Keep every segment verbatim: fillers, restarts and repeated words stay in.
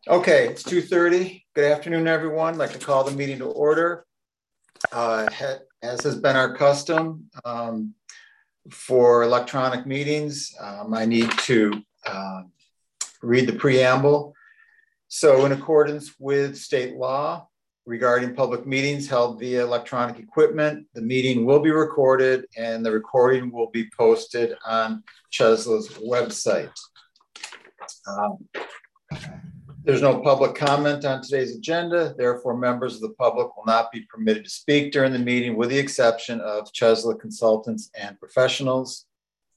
Okay, it's two thirty. Good afternoon, everyone. I'd like to call the meeting to order. Uh, as has been our custom um, for electronic meetings, um, I need to uh, read the preamble. So in accordance with state law regarding public meetings held via electronic equipment, the meeting will be recorded and the recording will be posted on Chesla's website. Um, There's no public comment on today's agenda. Therefore, members of the public will not be permitted to speak during the meeting with the exception of Chesla consultants and professionals.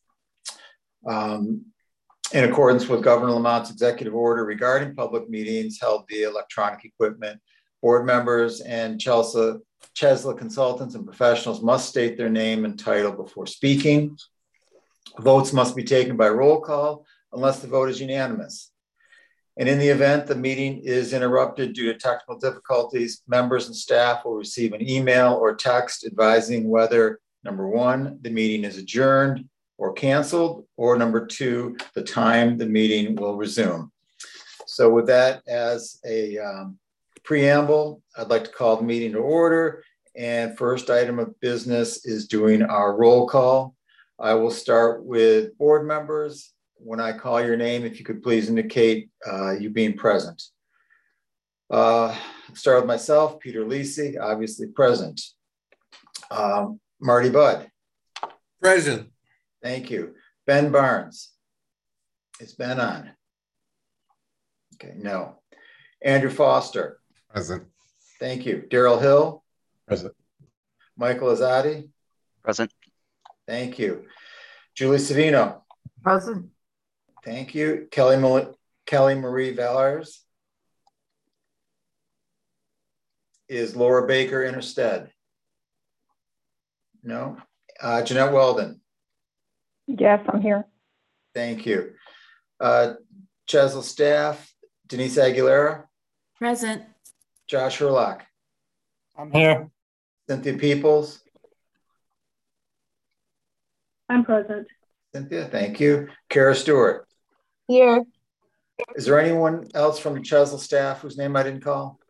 Um, in accordance with Governor Lamont's executive order regarding public meetings held via electronic equipment, board members and Chesla, Chesla consultants and professionals must state their name and title before speaking. Votes must be taken by roll call unless the vote is unanimous. And in the event the meeting is interrupted due to technical difficulties, members and staff will receive an email or text advising whether, number one, the meeting is adjourned or canceled, or number two, the time the meeting will resume. So with that as a um, preamble, I'd like to call the meeting to order. And first item of business is doing our roll call. I will start with board members. When I call your name, if you could please indicate uh, you being present. Uh, start with myself, Peter Lisi, obviously present. Um, Marty Budd. Present. Thank you. Ben Barnes. Is Ben on? Okay, no. Andrew Foster. Present. Thank you. Daryl Hill. Present. Michael Azadi. Present. Thank you. Julie Savino. Present. Thank you. Kelly, Mal Kelly Marie Valars. Is Laura Baker in her stead? No. Uh, Jeanette Weldon. Yes, I'm here. Thank you. Uh, Chesla staff, Denise Aguilera. Present. Josh Herlock. I'm here. Cynthia Peoples. I'm present. Cynthia, thank you. Kara Stewart. Here. Is there anyone else from the Chesla staff whose name I didn't call?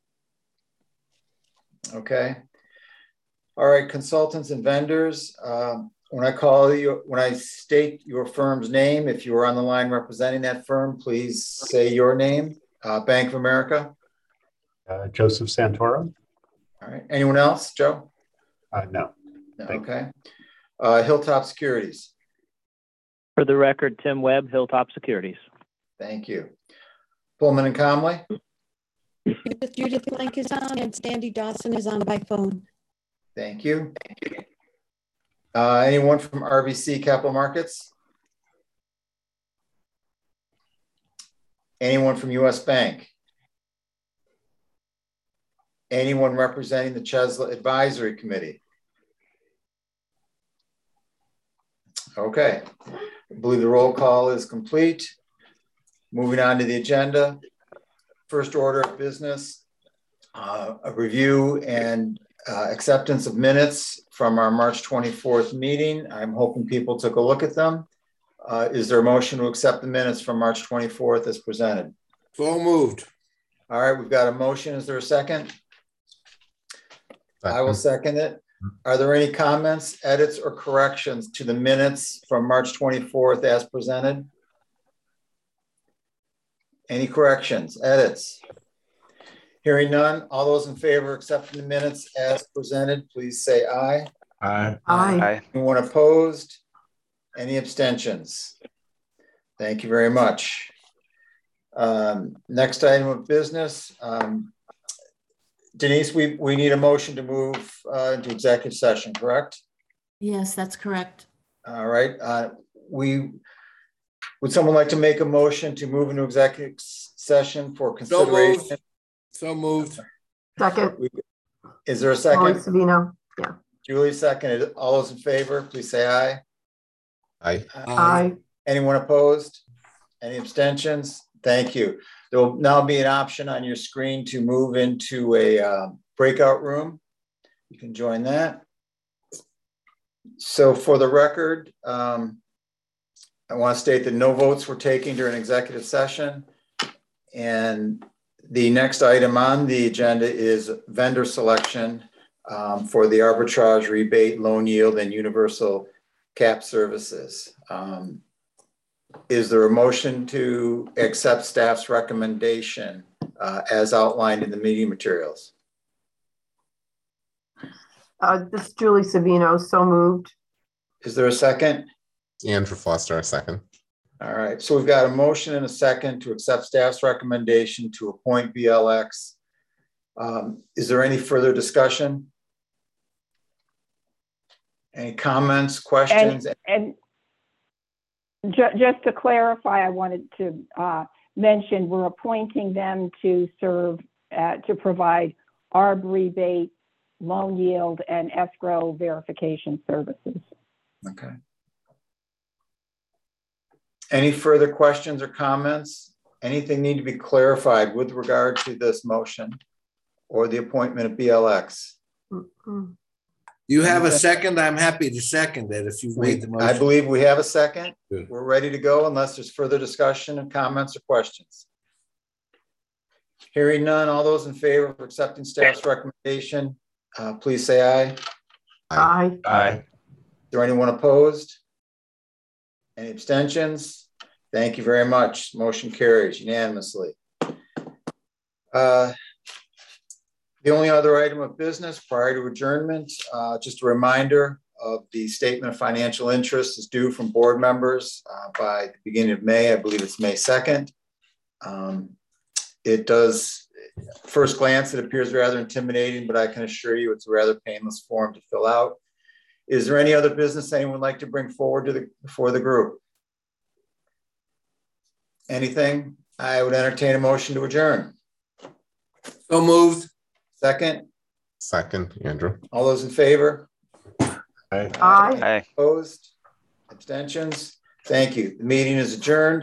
Okay. All right, consultants and vendors. Um, when I call you, when I state your firm's name, if you are on the line representing that firm, please say your name. Uh, Bank of America. Uh, Joseph Santoro. All right. Anyone else, Joe? Uh, no. No. Okay. Uh, Hilltop Securities. For the record, Tim Webb, Hilltop Securities. Thank you. Pullman and Comley. Judith, Judith Blank is on and Sandy Dawson is on by phone. Thank you. Uh, anyone from R B C Capital Markets? Anyone from U S Bank? Anyone representing the Chesla Advisory Committee? Okay. I believe the roll call is complete. Moving on to the agenda. First order of business, uh, a review and uh, acceptance of minutes from our March twenty-fourth meeting. I'm hoping people took a look at them. Uh, is there a motion to accept the minutes from March twenty-fourth as presented? So moved. All right, we've got a motion. Is there a second? Second. I will second it. Are there any comments, edits, or corrections to the minutes from March twenty-fourth as presented? Any corrections, edits? Hearing none, all those in favor of accepting the minutes as presented, please say aye. Aye. Aye. Anyone opposed? Any abstentions? Thank you very much. Um, next item of business. Um, Denise, we, we need a motion to move uh, into executive session, correct? Yes, that's correct. All right. Uh, we would someone like to make a motion to move into executive session for consideration? So moved. So moved. Second. Is there a second? Julie Savino. Yeah. Julie seconded. All those in favor, please say aye. Aye. Aye. Anyone opposed? Any abstentions? Thank you. There will now be an option on your screen to move into a uh, breakout room. You can join that. So for the record, um, I want to state that no votes were taken during executive session. And the next item on the agenda is vendor selection um, for the arbitrage rebate, loan yield, and universal cap services. Um, is there a motion to accept staff's recommendation uh, as outlined in the meeting materials? Uh, this is Julie Savino, so moved. Is there a second? Andrew Foster, a second. All right, so we've got a motion and a second to accept staff's recommendation to appoint B L X. Um, is there any further discussion? Any comments, questions? And, and ju just to clarify, I wanted to uh, mention we're appointing them to serve, uh, to provide A R B rebate, loan yield, and escrow verification services. Okay. Any further questions or comments? Anything need to be clarified with regard to this motion or the appointment of B L X? Mm-mm. You have a second? I'm happy to second it if you've made the motion. I believe we have a second. Good. We're ready to go unless there's further discussion and comments or questions. Hearing none, all those in favor of accepting staff's recommendation, uh, please say aye. Aye. Aye. Is there anyone opposed? Any abstentions? Thank you very much. Motion carries unanimously. Uh, the only other item of business prior to adjournment, uh, just a reminder of the statement of financial interest is due from board members uh, by the beginning of May. I believe it's May second. Um, it does, first glance, it appears rather intimidating, but I can assure you it's a rather painless form to fill out. Is there any other business anyone would like to bring forward to the before the group? Anything? I would entertain a motion to adjourn. So moved. Second. Second, Andrew. All those in favor? Aye. Aye. Opposed? Abstentions? Thank you. The meeting is adjourned.